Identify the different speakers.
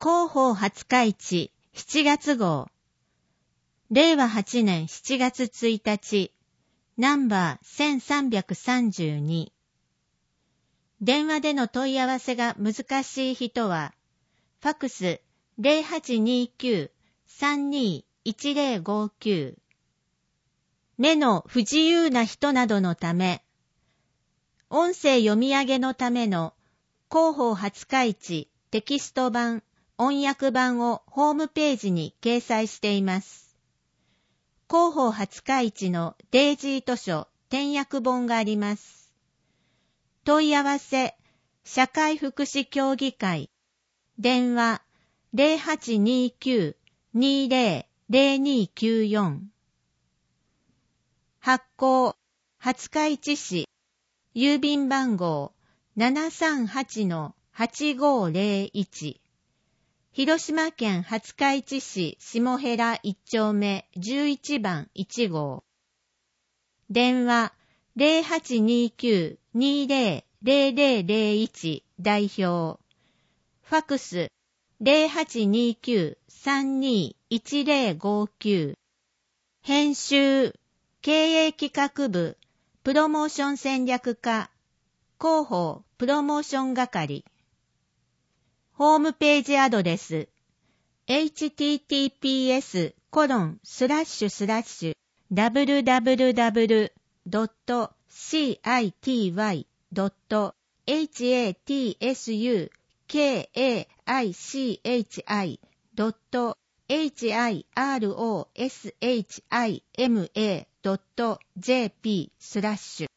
Speaker 1: 広報廿日市7月号。令和8年7月1日。ナンバー1332。電話での問い合わせが難しい人は、ファクス 0829-321059。目の不自由な人などのため、音声読み上げのための広報廿日市テキスト版、音訳版をホームページに掲載しています。広報廿日市のデイジー図書点訳本があります。問い合わせ、社会福祉協議会、電話0829-200294。発行、廿日市市、郵便番号738-8501。広島県廿日市市下平1丁目11番1号。電話0829-200001代表。ファクス0829-321059。編集、経営企画部、プロモーション戦略課、広報プロモーション係。ホームページアドレス https://www.city.hiroshima.jp/